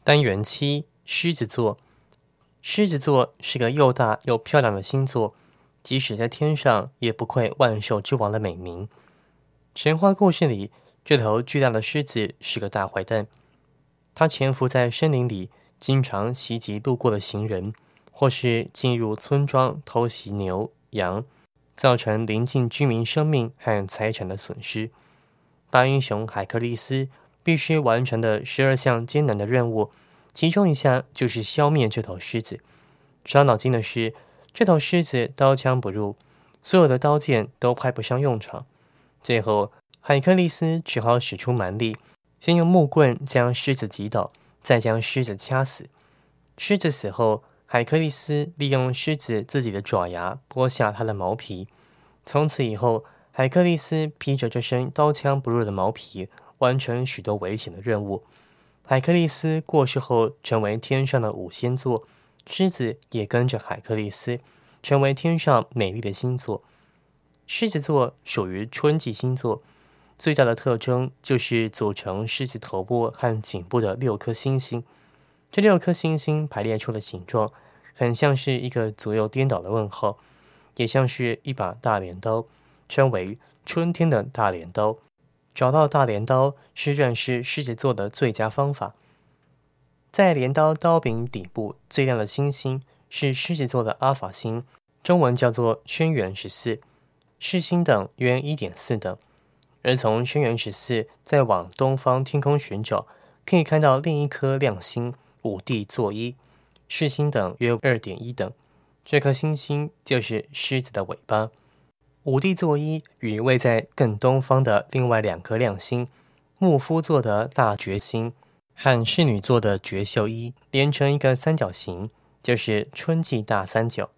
单元7，狮子座。狮子座是个又大又漂亮的星座，即使在天上也不愧万兽之王的美名。神话故事里，这头巨大的狮子是个大坏蛋，它潜伏在森林里，经常袭击路过的行人，或是进入村庄偷袭牛羊，造成邻近居民生命和财产的损失。大英雄海克力斯必须完成的12项艰难的任务，其中一项就是消灭这头狮子。伤脑筋的是，这头狮子刀枪不入，所有的刀剑都派不上用场。最后，海克力斯只好使出蛮力，先用木棍将狮子击倒，再将狮子掐死。狮子死后，海克力斯利用狮子自己的爪牙剥下它的毛皮。从此以后，海克力斯披着这身刀枪不入的毛皮，完成许多危险的任务。海克力斯过世后，成为天上的五仙座，狮子也跟着海克力斯，成为天上美丽的星座。狮子座属于春季星座，最大的特征就是组成狮子头部和颈部的6颗星星。这6颗星星排列出的形状，很像是一个左右颠倒的问号，也像是一把大镰刀，称为春天的大镰刀。找到大镰刀是认识狮子座的最佳方法。在镰刀刀柄底部最亮的星星是狮子座的阿法星，中文叫做轩辕14，视星等约 1.4 等。而从轩辕14再往东方天空寻找，可以看到另一颗亮星五帝座一，视星等约 2.1 等。这颗星星就是狮子的尾巴。五帝座一与位在更东方的另外2颗亮星牧夫座的大觉星和侍女座的觉宿一连成一个三角形，就是春季大三角。